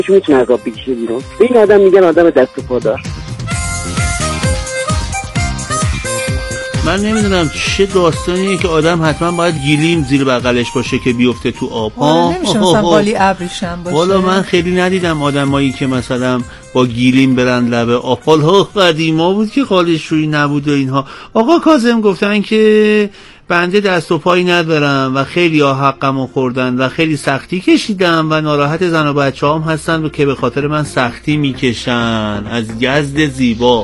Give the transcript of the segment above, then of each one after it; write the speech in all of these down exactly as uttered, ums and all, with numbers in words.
میتونه از آب بکشه بیرون. به این آدم میگن آدم دست و پادار. من نمیدونم چه داستانیه که آدم حتما باید گیلیم زیر بغلش باشه که بیفته تو آب. ها نمیشه مثلا بالی ابریشم باشه. والا من خیلی ندیدم آدمایی که مثلا با گیلیم برن لبه آب. حالا قدیما بود که خالشویی نبود و اینها. آقا کاظم گفتن که بنده دست و پایی ندارم و خیلی ها حقمو خوردن و خیلی سختی کشیدم و ناراحت زن و بچه هم هستن و که به خاطر من سختی میکشن. از یزد زیبا.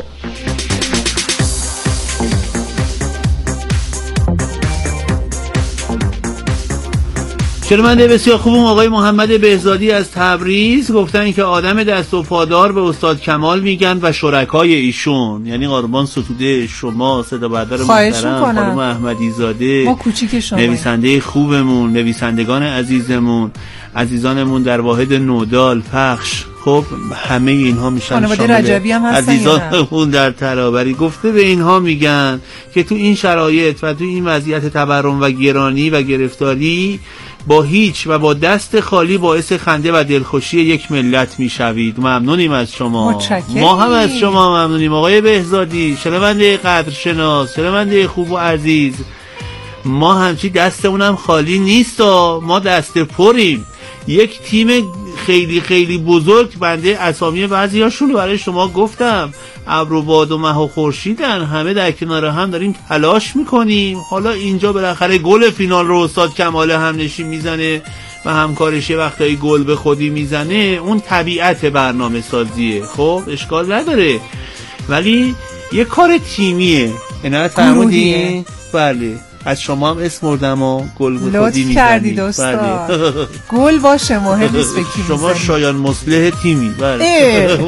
شنونده بسیار خوبم آقای محمد بهزادی از تبریز گفتن که آدم دست و پادار به استاد کمال میگن و شرکای ایشون، یعنی قربان ستوده شما، صدا بردار محترم خانم احمدی زاده، ما کوچیک شما، نویسنده خوبمون، نویسندگان عزیزمون، عزیزانمون در واحد نودال پخش، خب همه اینها میشن شامل عزیزانمون در ترابری. گفته به اینها میگن که تو این شرایط و تو این وضعیت تورم و گرانی و گرفتاری با هیچ و با دست خالی باعث خنده و دلخوشی یک ملت میشوید. ممنونیم از شما. متشکرم. ما هم از شما ممنونیم آقای بهزادی، شنونده قدرشناس، شنونده خوب و عزیز. ما همچی دستمونم خالی نیست، ما دست پریم. یک تیم خیلی خیلی بزرگ، بنده اسامی بعضی هاشون رو برای شما گفتم، ابر و باد و مه و خورشیدن، همه در کنار هم داریم تلاش میکنیم. حالا اینجا بالاخره گل فینال رو استاد کمال همنشین میزنه و همکارش یه وقتایی گل به خودی میزنه، اون طبیعت برنامه سازیه، خب اشکال نداره، ولی یه کار تیمیه. اینا فرمودین؟ بله. از شما هم اسم مردم و گل به خودی میزنی. لطف کردید استاد. گل باشه مهم نیست به کی شما شایان مصلح تیمی. بله.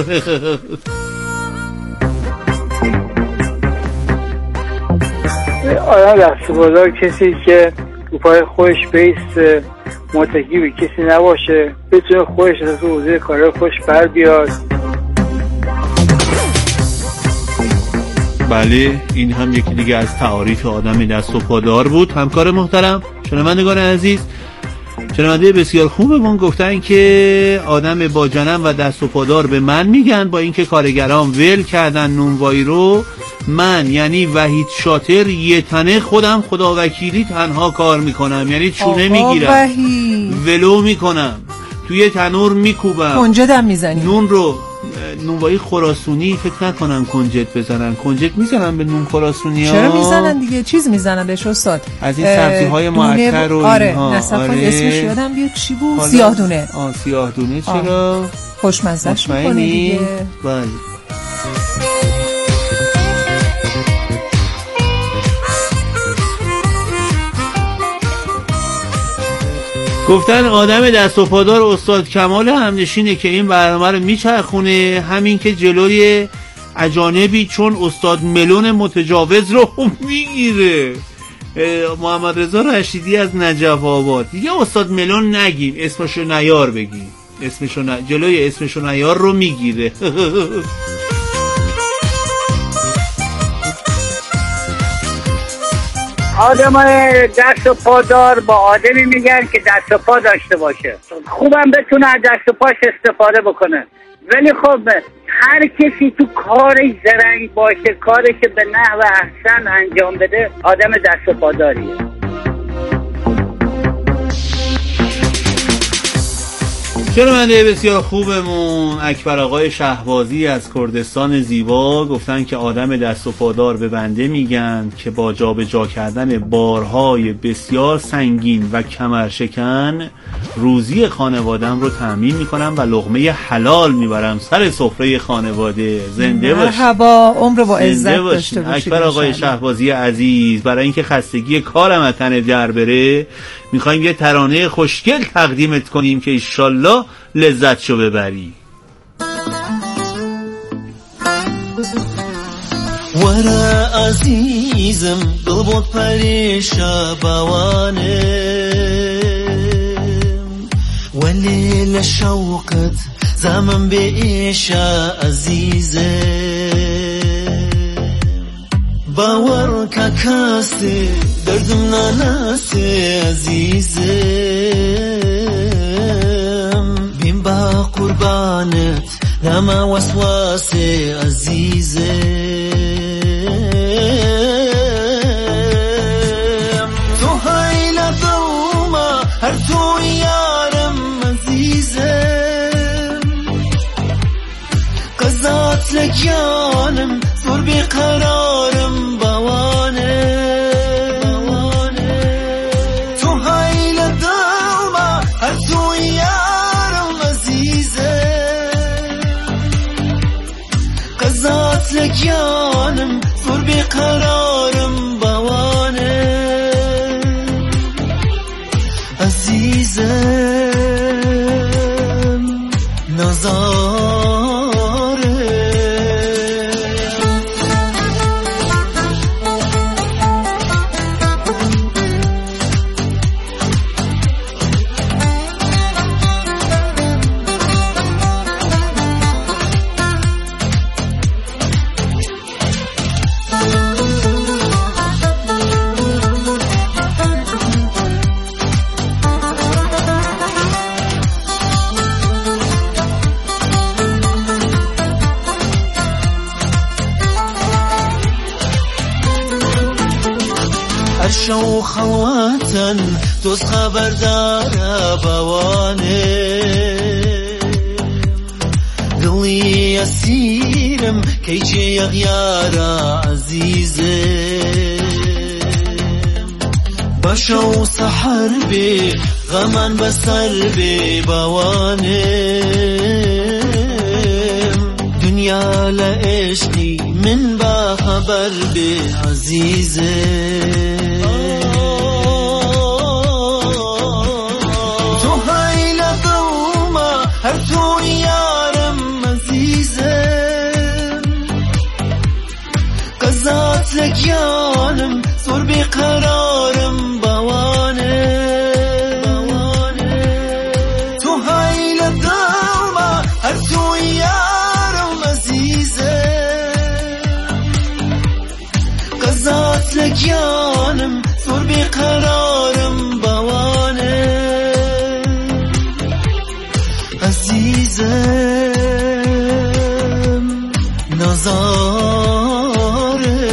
آدم دست‌وپادار کسی که رو پای خودش بیست، متکی به کسی نباشه، بتونه خودش از حوزه کار خودش بر بیاد. بله، این هم یکی دیگه از تعاریف آدم دست و پادار بود. همکار محترم، شنوندگان عزیز، شنونده بسیار خوبمون گفتن که آدم با جنم و دست و پادار به من میگن، با اینکه کارگران ول کردن نونوایی رو، من یعنی وحید شاطر یه تنه خودم خداوکیلی تنها کار میکنم، یعنی چونه میگیرم، ولو میکنم، توی تنور میکوبم، کنجدم میزنی نون رو. نونوایی خراسونی فکر نکنم کنجد بزنن. کنجد میزنن به نون خراسونی ها؟ چرا میزنن دیگه، چیز میزنن بهش استاد، از این سبزی های معطر و آره اینها. نصفا اسمش یادم بیاد چی بود، سیاه دونه. آه سیاه دونه. چرا خوشمزه‌اش میکنه دیگه. بله. گفتن آدم دست و پادار استاد کمال همنشینه که این برنامه رو میچرخونه، همین که جلوی اجانبی چون استاد ملون متجاوز رو میگیره. محمد رضا رشیدی از نجف آباد. دیگه استاد ملون نگیم، اسمشو نیار بگیم، اسمشو ن... جلوی اسمشو نیار رو میگیره. آدمای دست و پادار با آدمی میگن که دست و پا داشته باشه، خوبم بتونه از دست و پاش استفاده بکنه، ولی خب هر کسی تو کارش زرنگ باشه، کارش به نحو احسن انجام بده، آدم دست و پاداریه. شنونده بسیار خوبمون اکبر آقای شهبازی از کردستان زیبا گفتن که آدم دست و پادار به بنده میگن که با جا به جا کردن بارهای بسیار سنگین و کمرشکن روزی خانوادم رو تامین میکنم و لقمه حلال میبرم سر سفره خانواده. زنده باشین. مرحبا، عمر با عزت داشته باشید. اکبر آقای شهبازی عزیز، برای اینکه خستگی کارم از تن در بره میخوایم یه ترانه خوشگل تقدیمت کنیم که انشالله لذتشو ببری. ورا عزیزم دلبوت پریشا بوانم ولی لشوقت زمن بیشا عزیزم باور که کسی دردم ناناسی عزیزم این با قربانت لما وسواس عزیزم تو هیل دوما هر تو یارم عزیزم قضات لکیانم زور بیقرارم بوانه تو هیل دوما هر تو یارم عزیزم قضات لکیانم زور بیقرارم بوانه عزیزم نزاره شو خواتن دوست خبردار بوانه دلی اسیرم کی چه یغیارا عزیزم باشو سحر بی غمان بسر بی بوانه دنیا لعشقی من با خبر بی عزیزم هر تو یارم عزیزم قضات لکیانم زور بیقرارم بوانه تو هیل دوما هر تو یارم عزیزم قضات لکیانم زور بیقرارم بوانه عزیزم نزاره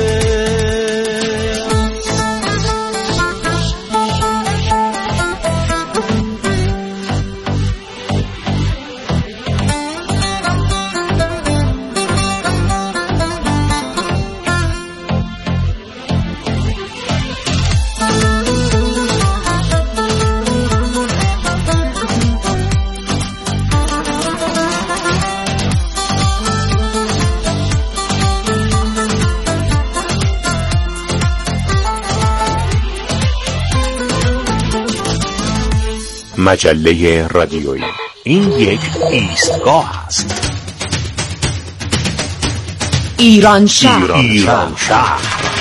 مجله رادیویی این یک ایستگاه است. ایران شهر ایران شهر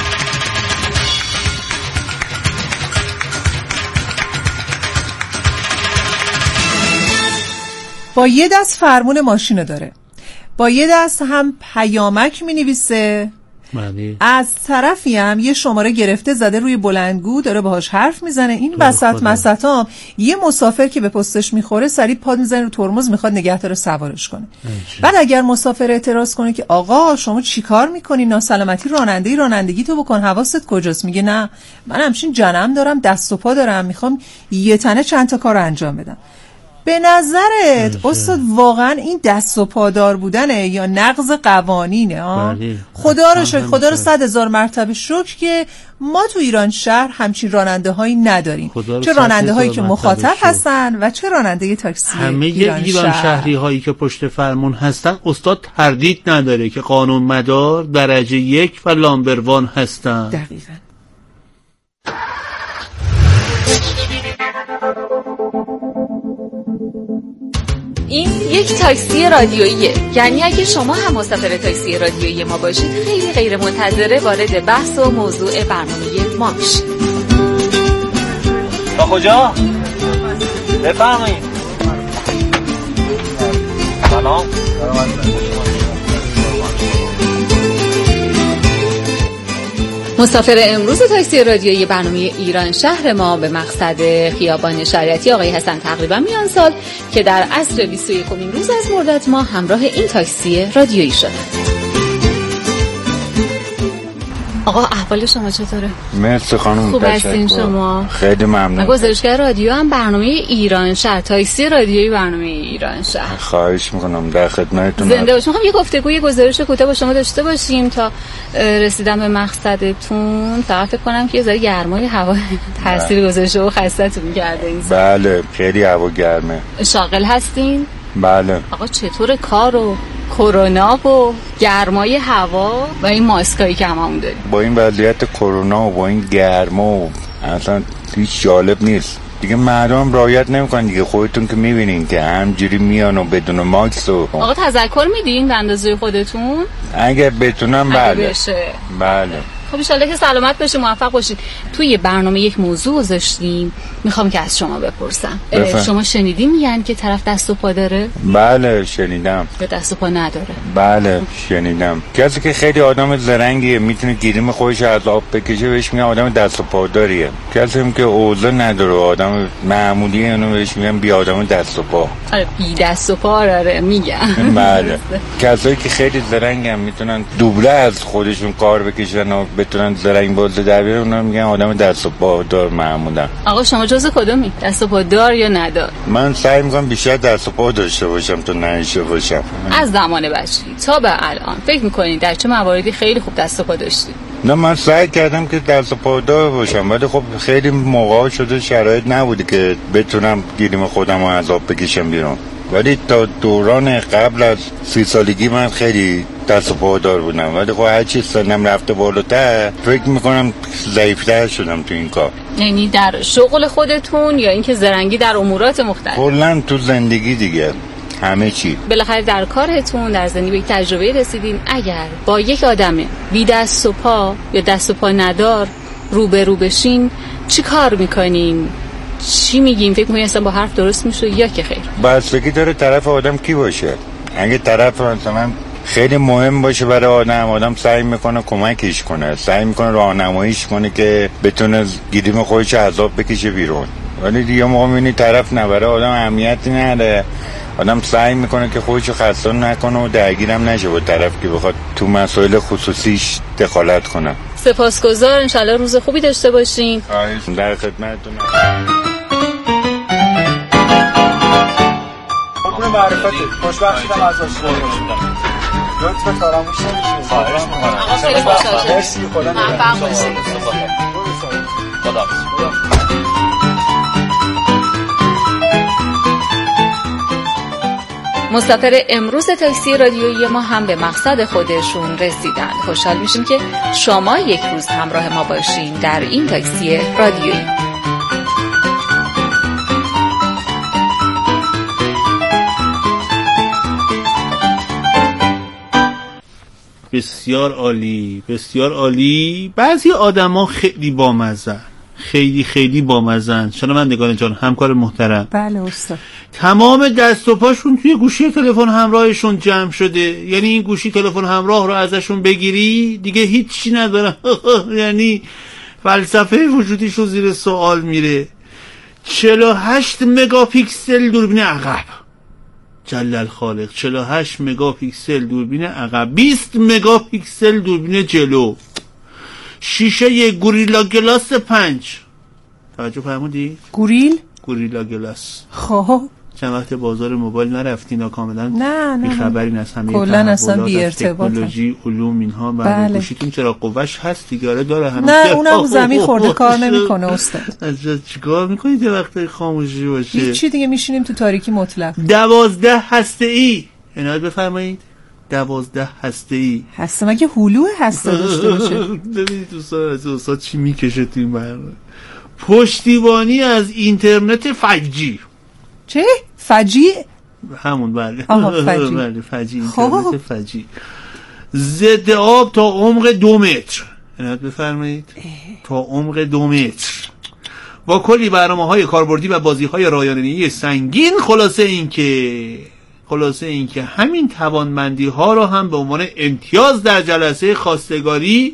با یه دست فرمون ماشینو داره، با یه دست هم پیامک می نویسه، از طرفی هم یه شماره گرفته زده روی بلندگو داره باهاش حرف میزنه. این وسط مسطام یه مسافر که به پستش میخوره سریع پاد میزنه رو ترمز میخواد نگهدار سوارش کنه. بعد اگر مسافر اعتراض کنه که آقا شما چیکار میکنی، ناسلامتی رانندگی رانندگی تو بکن، حواست کجاست، میگه نه من همچین جنم دارم، دست و پا دارم، میخوام یه تنه چند تا کار انجام بدم. به نظرت استاد واقعا این دست و پادار بودنه یا نقض قوانینه؟ خدا رو شکر، خدا رو صد هزار مرتبه شکر که ما تو ایران شهر همچین راننده هایی نداریم، چه راننده هایی که مخاطب هستن و چه راننده تاکسی. همه ایران, ایران شهری هایی که پشت فرمون هستن استاد تردید نداره که قانون مدار درجه یک و لامبروان هستن. دقیقاً. این یک تاکسی رادیوییه، یعنی اگه شما هم مسافر تاکسی رادیویی ما باشید خیلی غیر منتظره وارد بحث و موضوع برنامه ما میشید. تا کجا؟ بفرمایید. سلام. مسافر امروز تاکسی رادیویی برنامه ایران شهر ما به مقصد خیابان شریعتی آقای حسن تقریبا میان سال که در عصر بیست و یکمین روز از مرداد ماه همراه این تاکسی رادیویی شدن. آقا احوال شما چطوره؟ مرسی خانم، خوب هستین شما؟ خیلی ممنون. گزارشگر رادیو هم برنامه ایران شهر، تاکسی رادیویی برنامه ایران شهر. خواهش میکنم، در خدمتتون. زنده باشیم. میخوام یه گفتگو یه گزارش کوتاه با شما داشته باشیم تا رسیدن به مقصدتون. فقط فکر کنم که یه ذره گرمای هوا تاثیر گذاشته و خسته‌تون کرده این سال. بله خیلی هوا گرمه. شاغل هستین؟ بله. آقا چطور کار و کرونا و گرمای هوا و این ماسکایی که هممون داریم؟ با این وضعیت کرونا و با این گرما و اصلا هیچ جالب نیست دیگه. مردم رعایت نمیکنن دیگه. خودتون که میبینین که همجوری میان و بدون ماسک و آقا تذکر میدین به اندازه خودتون؟ اگه بتونم بله. بشه. بله. خب ان شاءالله که سلامت باشید، موفق باشید. توی برنامه یک موضوع گذاشتیم، میخوام که از شما بپرسم. شما شنیدین میگن که طرف دست و پا داره؟ بله شنیدم. یا دست و پا نداره؟ بله شنیدم. کسی که خیلی آدم زرنگیه میتونه گیریم خودش از آب بکشه بهش میگن آدم دست و پا داریه. کسی هم که اوضاع نداره آدم معمولیه اونو بهش میگن بی آدم دست و پا. آره بی دست و پا آره میگن. بله. کسایی که خیلی زرنگن میتونن دوبله از خودشون کار بکشن و بتونن زرنگ بازه در بیارن، اونا میگن آدم دست و پا دار معمولا. آقا شما جزء کدومی؟ دست و پا دار یا ندار؟ من سعی میکنم بیشتر دست و پا داشته باشم تا نداشته باشم. از زمان بچگی تا به الان فکر میکنید در چه مواردی خیلی خوب دست و پا داشتید؟ نه من سعی کردم که دست و پا دار باشم، ولی خب خیلی موقعا شده شرایط نبودی که بتونم گیریم خودم رو از آب بکشم بیرون. ولی تا دوران قبل از سی سالگی من خیلی دست و پا دار بودم، ولی خب هر چیز سنم رفته بالاتر فکر میکنم ضعیفتر شدم تو این کار. یعنی در شغل خودتون یا اینکه زرنگی در امورات مختلف؟ کلا تو زندگی دیگه همه چی. بالاخره در کارتون در زندگی به یک تجربه رسیدین. اگر با یک آدم بی دست و پا یا دست و پا ندار روبرو بشین چی کار میکنین؟ چی میگین؟ فکر میکنین اصلا با حرف درست میشه یا که خیر؟ بستگی داره طرف آدم کی باشه. اگه طرف مثلا خیلی مهم باشه برای آدم، آدم سعی میکنه کمکش کنه، سعی میکنه راهنماییش کنه که بتونه گیریم خودش عذاب بکشه بیرون. ولی دیگه موقع میبینی طرف نه، برای آدم اهمیتی نداره، آدم سعی میکنه که خودشو خسته نکنه و درگیرم نشه با طرف که بخواد تو مسائل خصوصیش دخالت کنه. سپاسگزار، انشالله روز خوبی داشته باشین. در خدمتتونم. حکم معرفته خوشبختیدم از آشنایی لطفا فراموش نمی‌کنید. خواهش می‌کنم. آقا خیلی خوشحال شدم. مرسی، خدا موفق باشید. خدا مسافر امروز تاکسی رادیویی ما هم به مقصد خودشون رسیدن. خوشحال میشیم که شما یک روز همراه ما باشین در این تاکسی رادیویی. بسیار عالی، بسیار عالی. بعضی آدما خیلی بامزن، خیلی خیلی بامزن. شنوندگان جان، همکار محترم، بله استاد، تمام دست و پاشون توی گوشی تلفن همراهشون جمع شده. یعنی این گوشی تلفن همراه رو ازشون بگیری دیگه هیچی ندارن. یعنی فلسفه وجودیشون زیر سوال میره. چهل و هشت مگاپیکسل دوربین عقب، جل الخالق، چهل و هشت مگاپیکسل دوربین عقب، بیست مگاپیکسل دوربین جلو، شیشه گوریلا گلاس پنج. توجه فرمودی؟ گوریل؟ گوریلا گلاس. خب چند وقت بازار موبایل نرفتین؟ کاملا نه نه بی‌خبری از همه کلا اصلا بی ارتباط، تکنولوژی، علوم اینها. بله. گوشیتون چرا قوش هست دیگه؟ آره داره همین. نه اونم زمین خورده کار نمیکنه استاد. اجا چیکار میکنید یه وقتی خاموشی باشه؟ هیچ دیگه، میشینیم تو تاریکی مطلق. دوازده هسته ای عنایت بفرمایید. دوازده هسته ای. هسته مگه هلو هسته داشته باشه؟ ببینید دوستان استاد چی میکشه تو این برنامه. پشتیبانی از اینترنت فایو جی. چه؟ فجی؟ همون بله. آها فجی. بله فجی، اینترنت فجی. ضد آب تا عمق دو متر. عنایت بفرمایید. تا عمق دو متر. با کلی برنامه‌های کاربردی و بازی‌های رایانه‌ای سنگین. خلاصه این که خلاصه این که همین توانمندی‌ها رو هم به عنوان امتیاز در جلسه خواستگاری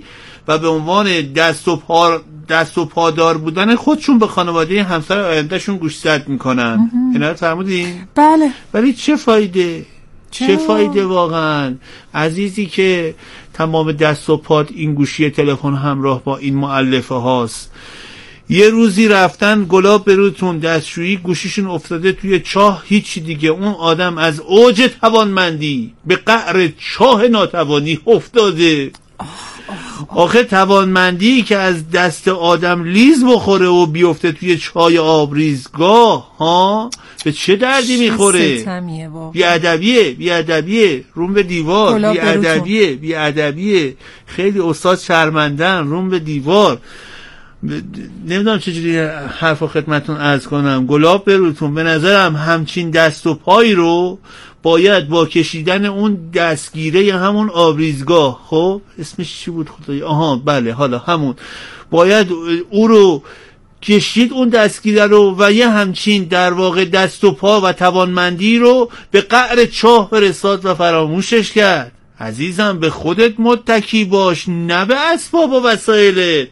و به عنوان دست و پا دست و پادار بودن خودشون به خانواده همسر آیندهشون گوشزد میکنن. اینا رو فرمودین؟ بله. ولی چه فایده؟ چه, چه فایده واقعا؟ عزیزی که تمام دست و پات این گوشی تلفن همراه با این مؤلفه هاست، یه روزی رفتن گلاب بروتون دستشویی گوشیشون افتاده توی چاه، هیچی دیگه. اون آدم از اوج توانمندی به قعر چاه ناتوانی افتاده. آخه توانمندی که از دست آدم لیز بخوره و بیفته توی چای آبریزگاه ها به چه دردی میخوره؟ بیادبیه بیادبیه روم به دیوار، بیادبیه بیادبیه. خیلی استاد شرمندن، روم به دیوار. نمیدونم چجوری حرف خدمتون عرض کنم. گلاب بروتون به نظرم همچین دست و پایی رو باید با کشیدن اون دستگیره همون آبریزگاه، خب اسمش چی بود خدایی؟ آها بله حالا همون، باید او رو کشید اون دستگیره رو و یه همچین در واقع دست و پا و توانمندی رو به قعر چاه برساد و فراموشش کرد. عزیزم به خودت متکی باش، نه به اسباب و وسایلت.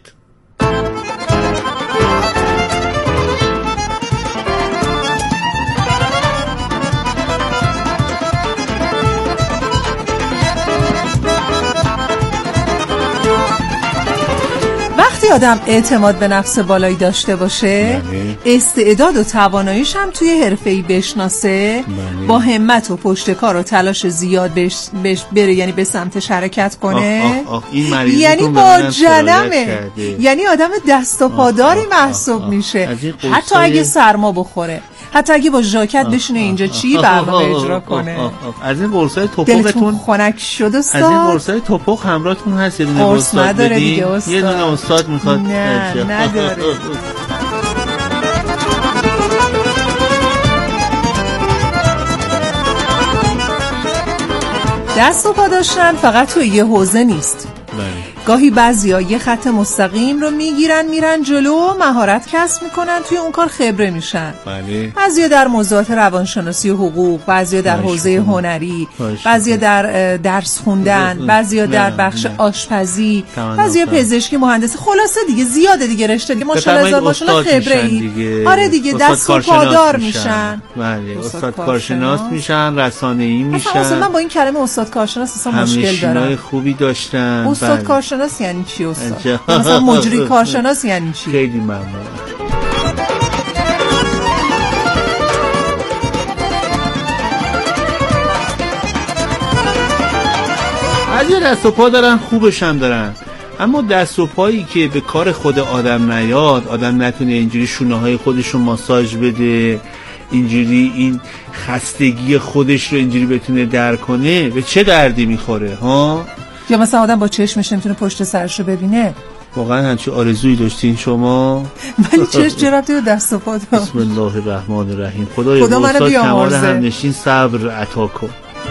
وقتی آدم اعتماد به نفس بالایی داشته باشه، بله. استعداد و تواناییش هم توی حرفه‌ای بشناسه، بله. با همت و پشتکار و تلاش زیاد بش بش بره، یعنی به سمتش حرکت کنه. آخ آخ آخ این مریضی یعنی با جنمه، یعنی آدم دست و پاداری محسوب میشه. حتی اگه سرما بخوره، حتی اگه با ژاکت بشینه اینجا چی برنامه اجرا کنه. از این قرصای توپقتون خنک شد استاد. از این قرصای توپق همراهتون هست؟ یه دونه استاد نداره دیگه استاد. یه دونه استاد میخواد. نه نداره. دست و پا داشتن فقط توی یه حوزه نیست. بله. گاهی بعضیا یه خط مستقیم رو میگیرن میرن جلو و مهارت کسب میکنن، توی اون کار خبره میشن. بله. بعضیا در موضوعات روانشناسی و حقوق، بعضیا در حوزه هنری، بعضیا در درس خوندن، بعضیا در بخش آشپزی، بعضیا پزشکی، مهندسی، خلاصه دیگه زیاده دیگه رشته دیگه. ماشاءالله هزار ماشاءالله خبره‌ای. آره دیگه دست و پادار میشن. بله استاد کارشناس میشن، رسانه‌ای میشن. مثلا من با این کلمه استاد کارشناس اصلا مشکل دارم. همه خوبی داشتن. استاد کارشناس یعنی چی استاد؟ مثلا مجری کارشناس یعنی چی؟ خیلی ممنون. از یه دست و پا دارن، خوبش هم دارن، اما دست و پایی که به کار خود آدم نیاد، آدم نتونه اینجوری شونه های خودش رو ماساژ بده، اینجوری این خستگی خودش رو اینجوری بتونه در کنه، به چه دردی میخوره ها؟ یا مثلا آدم با چشمش نمیتونه پشت سرش رو ببینه. واقعا همچین آرزویی داشتین شما؟ ولی چشم چه ربطی به دست و پا داره؟ بسم الله الرحمن الرحیم. خدای خدا منو استاد کمال بیامرزه. همنشین صبر عطا کن.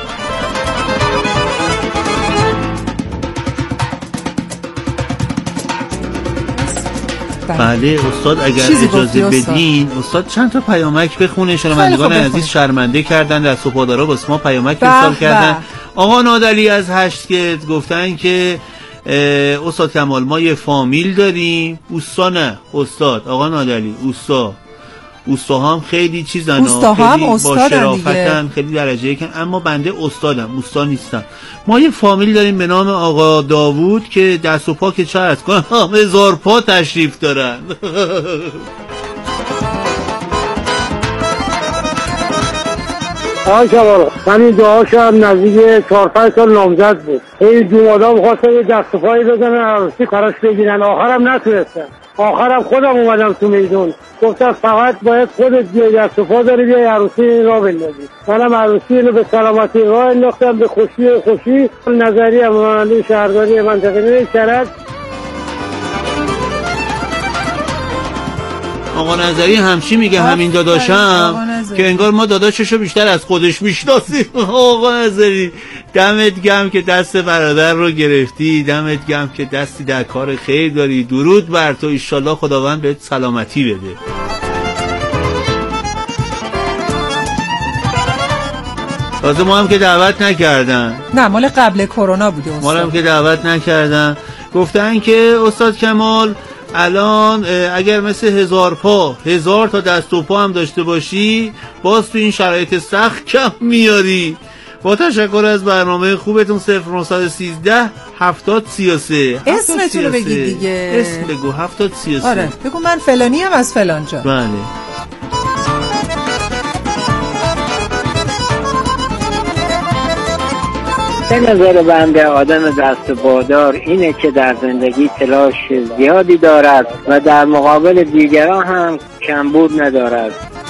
بله استاد اگر اجازه بدین استاد چند تا پیامک بخونه. شنوندگان عزیز شرمنده کردن، دست و پادارا واسه ما پیامک ارسال کردن. آقا نادلی از هشتگت گفتن که استاد کمال ما یه فامیل داریم. اوستا نه استاد، آقا نادلی اوستا اوستا هم خیلی چیزن، خیلی با شرافتن، خیلی درجه یکن، اما بنده استادم، اوستا نیستم. ما یه فامیل داریم به نام آقا داوود که دست و پا که چه عرض کنم هزار پا تشریف دارن. آقای کمال همین دعاش هم نزدیک چهار پنج سال نامزد بود. این دومادام خواستم یه دست و پایی بزنن عروسی کاراش بگیرن، آخرم نتونستم. آخرم خودم اومدم تو میدون، گفتم فقط باید خودت بیای دست و پا داری بیای عروسی این را بندازی. منم عروسی اینو به سلامتی راه انداختم، به خوشی و خوشی. نظری امانلی شهرداری منطقه نیکرد. آقا نظری همچی میگه همین داداشم که انگار ما داداششو بیشتر از خودش میشناسیم. آقا نظری دمت گرم که دست برادر رو گرفتی، دمت گرم که دستی در کار خیر داری. درود بر تو، ایشالله خداوند بهت سلامتی بده. تازه ما هم که دعوت نکردن. نه مال قبل کرونا بوده. ما هم که دعوت نکردن. گفتن که استاد کمال الان اگر مثل هزار پا هزار تا دست و پا هم داشته باشی باز تو این شرایط سخت کم میاری. با تشکر از برنامه خوبتون. صفر نه یک سه هفتاد سی و سه اسمتون رو بگید دیگه. اسم بگو. هفتاد سی و سه. آره بگو من فلانی هم از فلان جا. بله. به نظر بنده آدم دست بادار اینه که در زندگی تلاش زیادی دارد و در مقابل دیگران هم کمبود ندارد.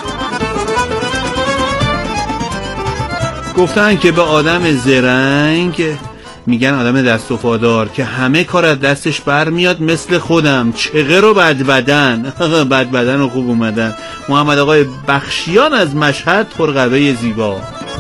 گفتن که به آدم زرنگ میگن آدم دست و پادار که همه کار از دستش برمیاد مثل خودم، چغر و بد بدن. بد بدن و خوب اومدن. محمد آقای بخشیان از مشهد، ترقبه زیبا.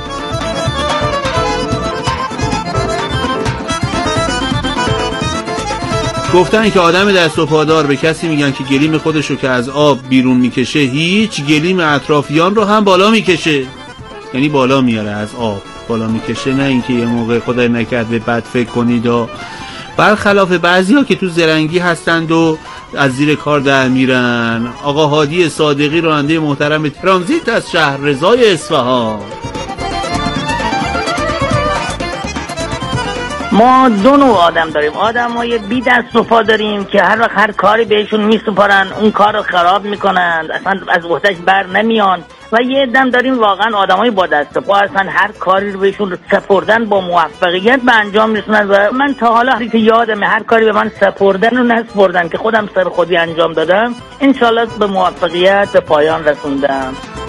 گفتن که آدم دست و پادار به کسی میگن که گلیم خودشو که از آب بیرون میکشه هیچ، گلیم اطرافیان رو هم بالا میکشه. یعنی بالا میاره، از آب بالا میکشه، نه اینکه یه موقع خدای نکرده بد فکر کنید. و برخلاف بعضیا که تو زرنگی هستند و از زیر کار در میرن. آقا هادی صادقی راننده محترم ترانزیت از شهر رضای اصفهان. ما دو نوع آدم داریم. آدم های بی دست و پا داریم که هر وقت هر کاری بهشون میسپارن اون کار رو خراب میکنن، اصلا از وحدش بر نمیان. و یه دم داریم واقعا آدم های با دست و پا هستن، هر کاری رو بهشون سپردن با موفقیت به انجام میرسونن. و من تا حالا که یادمه هر کاری به من سپردن و نسپردن که خودم سر خودی انجام دادم، انشالله به موفقیت به پایان رسوندم.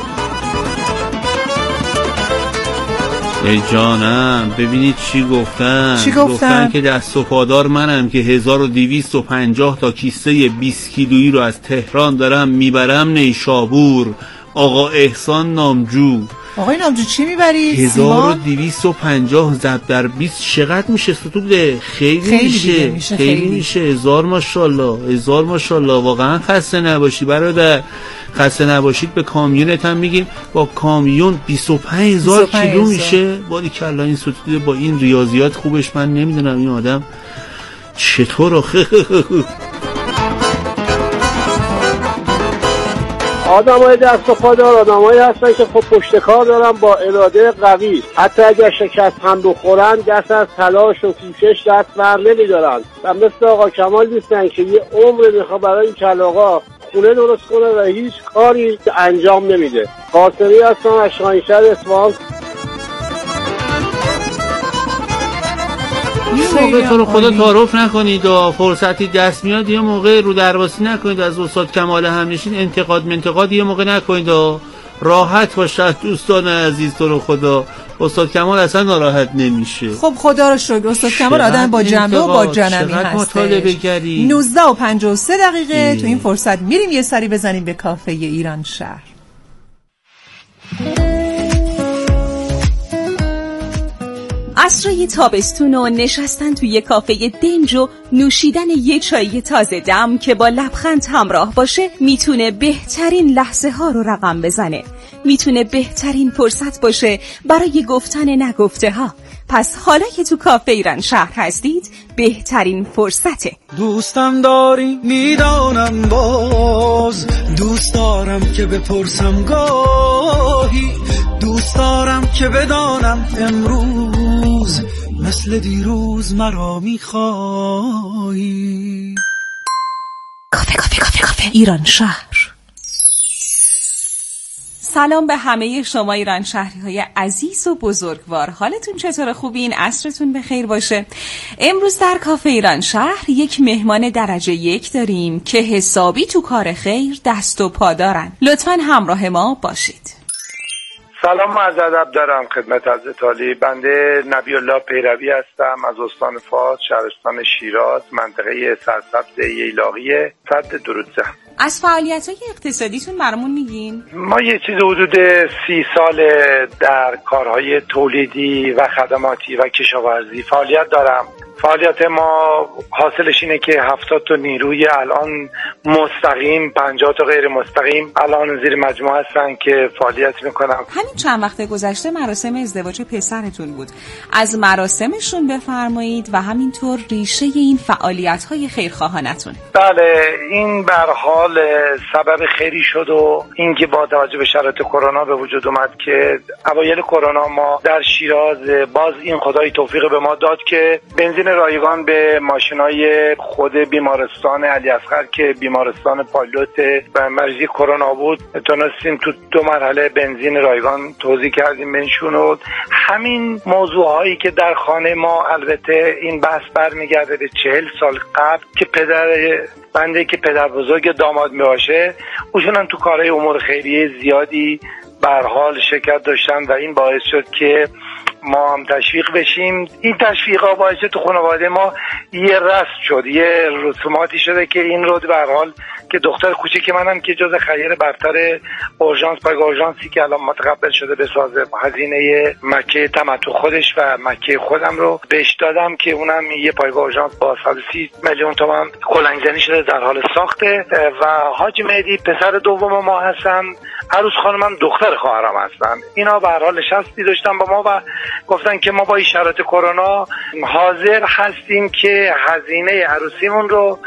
ای جانم ببینید چی گفتن. چی گفتن؟ گفتن که دست و پادار منم که هزار و دویست و پنجاه تا کیسه بیست کیلویی رو از تهران دارم میبرم نیشابور. آقا احسان نامجو. آقای نامجو چی میبرید؟ هزار و دویست و پنجاه ضرب در بیست چقدر میشه ستوده؟ خیلی, خیلی میشه. میشه خیلی, خیلی میشه. هزار ماشاءالله. هزار ماشاءالله. واقعا خسته نباشی برادر. خسته نباشید. به کامیونت هم میگیم با کامیون بیست و پنج هزار کیلو میشه. باری کلا این ستوده با این ریاضیات خوبش من نمیدونم این آدم چطور آخه. آدم های دست و پادار آدم هایی هستن که خب پشت کار دارن با اراده قوی، حتی اگر شکست هم بخورن دست از تلاش و کوشش دست بر نمیدارن و مثل آقا کمال نیستن که یه عمر میخواد برای این کلاغا خونه درست کنه و هیچ کاری انجام نمیده. قاسمی هستن از شاهینشهر اصفهان. یه موقع تو رو خدا تعارف نکنید و فرصتی دست میاد یه موقع رو درواسی نکنید از استاد کمال همنشین. انتقاد منتقاد یه موقع نکنید و راحت باشد دوستان عزیز. تو رو خدا استاد کمال اصلا ناراحت نمیشه. خب خدا رو شکر استاد کمال آدم با جنبه و با جنمی هستش. نوزده و پنجاه و سه دقیقه ای. تو این فرصت میریم یه سری بزنیم به کافه ایران شهر. عصرای تابستون و نشستن توی یه کافه دنج و نوشیدن یه چای تازه دم که با لبخند همراه باشه میتونه بهترین لحظه ها رو رقم بزنه. میتونه بهترین فرصت باشه برای گفتن نگفته ها. پس حالا که تو کافه ایران شهر هستید بهترین فرصته. دوستم داری میدانم باز، دوست دارم که بپرسم گاهی، دوست دارم که بدانم امروز مثل دیروز مرا میخوایی. کافه کافه کافه کافه ایران شهر. سلام به همه شما ایران شهری های عزیز و بزرگوار. حالتون چطور؟ خوبین؟ عصرتون بخیر باشه. امروز در کافه ایران شهر یک مهمان درجه یک داریم که حسابی تو کار خیر دست و پا دارن. لطفاً همراه ما باشید. سلام از ادب دارم خدمت از تالی. بنده نبی الله پیروی هستم از استان فاس، شهرستان شیراز، منطقه سرسبز ییلاقی. صد درودزه. از فعالیت‌های اقتصادیتون برامون میگین؟ ما یه چیز حدود سی سال در کارهای تولیدی و خدماتی و کشاورزی فعالیت دارم فعالیت ما حاصلش اینه که هفتاد تا نیروی الان مستقیم، پنجاه تا غیر مستقیم الان زیر مجموعه هستن که فعالیت میکنن. همین چند وقت گذشته مراسم ازدواج پسرتون بود، از مراسمشون بفرمایید و همینطور ریشه این فعالیت‌های خیرخواهانتون. بله، این به هر حال سبب خیری شد و اینکه با توجه به شرایط کرونا به وجود اومد که اوایل کرونا ما در شیراز باز این خدای توفیق به ما داد که بنزین رایگان به ماشینای خود بیمارستان علی اصغر که بیمارستان پایلوت و مریضی کرونا بود تونستیم تو دو مرحله بنزین رایگان توزیع کردیم بهشون. و همین موضوع هایی که در خانه ما، البته این بحث برمیگرده به چهل سال قبل که پدر بنده که پدر بزرگ داماد میباشه اوشون هم تو کارهای امور خیریه زیادی به هر حال شرکت داشتن و این باعث شد که ما هم تشویق بشیم. این تشویق ها باعث تو خانواده ما یه رسم شد، یه رسوماتی شده که این رو به هر حال که دختر کوچیک منم که جز خیر برتر اورژانس پایگاه اورژانسی که الان متقبل شده به سازه هزینه مکه تمتع خودش و مکه خودم رو بهش دادم که اونم یه پایگاه اورژانس با صد و سی میلیون تومان کلنگزنی شده در حال ساخته. و حاج مهدی پسر دوم ما هستن، عروس خانمم دختر خواهرم هستن. اینا به هر حال نشستی داشتن با ما و گفتن که ما با این شرایط کرونا حاضر هستیم که هزینه عروسیمون رو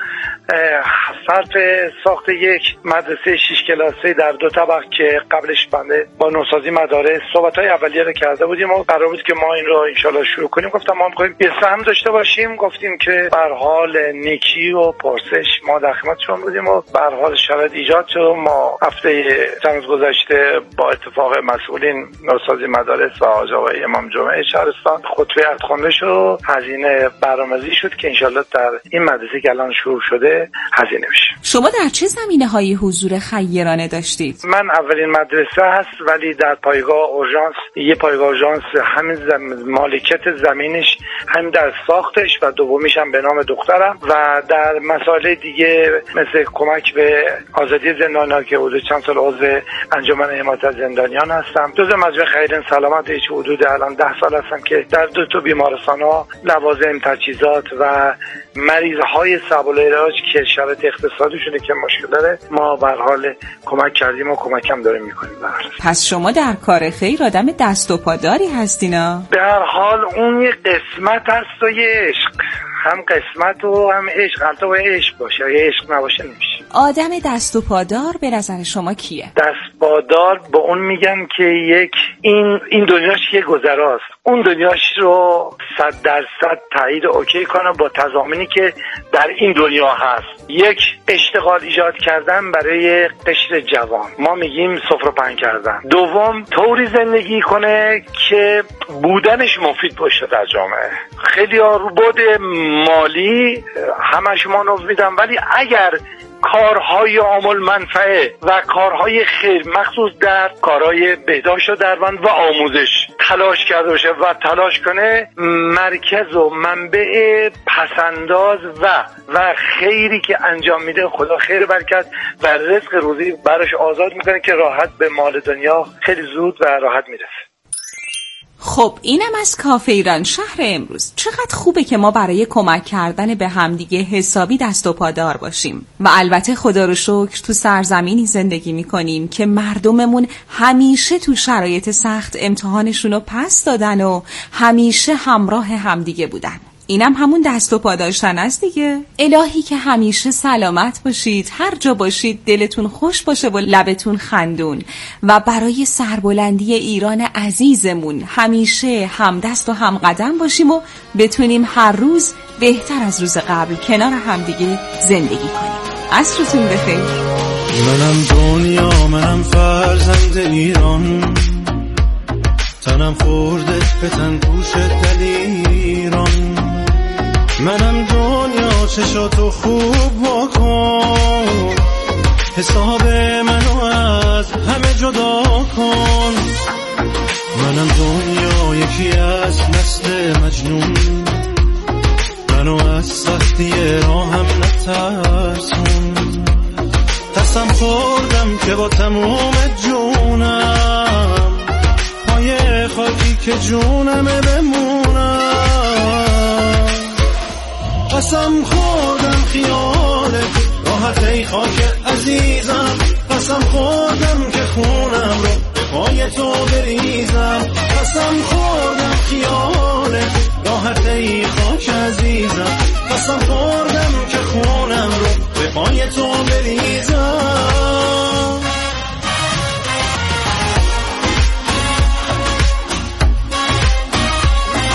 صرف ساخت یک مدرسه شش کلاسه در دو طبق که قبلش بنده با نوسازی مدارس صحبت‌های اولیه رو کرده بودیم و قرار بود که ما این رو انشالله شروع کنیم. گفتم ما می‌خوایم یه سهم داشته باشیم. گفتیم که به هر حال نیکی و پرسش ما در خدمتشون بودیم و به هر حال شرایط ایجاد شد. ما هفته چند گذشته با اتفاق مسئولین نوسازی مدارس و حاج آقای امام جمعه شهرستان خطبه عقدخوانده شد، هزینه برنامه‌ریزی شد که انشالله در این مدرسه که الان شروع شده هزینه بشه. شما در چه زمینه‌های حضور خیرانه داشتید؟ من اولین مدرسه هست ولی در پایگاه اورژانس، یه پایگاه اورژانس همین زم... مالکیت زمینش همین در ساختش و دومیش هم به نام دخترم و در مسائل دیگه مثل کمک به آزادی زندانیان که حدود چند سال عضو انجمن حمایت از زندانیان هستم. جزء مجمع خیرین سلامت هیچ حدود الان ده سال هستم که در دو تا بیمارستان‌ها لوازم، تجهیزات و مریض‌های صعب العلاج که شرایط اقتصادیشونه که مشکل داره ما به هر حال کمک کردیم و کمک هم داریم میکنیم. پس شما در کار خیر آدم دست و پاداری هستینا؟ به هر حال اون یه قسمت هست و یه عشق، هم قسمت و هم عشق. البته باید عشق باشه، اگه عشق نباشه نمیشه. آدم دست و پادار به نظر شما کیه؟ دست پادار با اون میگن که یک این این دنیاش یه گذراست، اون دنیاش رو صد درصد تایید اوکی کنه با تضامینی که در این دنیا هست. یک اشتغال ایجاد کردن برای قشر جوان، ما میگیم سفره پهن کردن. دوم طوری زندگی کنه که بودنش مفید باشه در جامعه. خیلی ها رو بود مالی همش ما نوز میدن ولی اگر کارهای عامل منفعه و کارهای خیر مخصوص در کارهای بهداشت و درمان و آموزش تلاش کرده باشه و تلاش کنه، مرکز و منبع پسنداز و و خیری که انجام میده خدا خیر برکت و رزق روزی براش آزاد میکنه که راحت به مال دنیا خیلی زود و راحت میرسه. خب اینم از کافه ایران شهر امروز. چقدر خوبه که ما برای کمک کردن به همدیگه حسابی دست و پادار باشیم و البته خدا رو شکر تو سرزمینی زندگی میکنیم که مردممون همیشه تو شرایط سخت امتحانشون رو پس دادن و همیشه همراه همدیگه بودن. اینم همون دست و پا داشتن است دیگه. الهی که همیشه سلامت باشید، هر جا باشید دلتون خوش باشه و لبتون خندون و برای سربلندی ایران عزیزمون همیشه همدست و همقدم باشیم و بتونیم هر روز بهتر از روز قبل کنار همدیگه زندگی کنیم. عصرتون بخیر. منم دنیا، منم فرزند ایران، تنم خورده به تن پوش دلیران. منم دنیا، چشاتو خوب بکن، حساب منو از همه جدا کن. منم دنیا، یکی از نسل مجنون، منو از سختی راهم نترسون. قسم خوردم که با تموم جونم پای خاکی که جونمه بمونم. قسم خوردم خیالت راحت ای خاک عزیزم، قسم خوردم که خونم رو به پای تو بریزم، قسم خوردم خیالت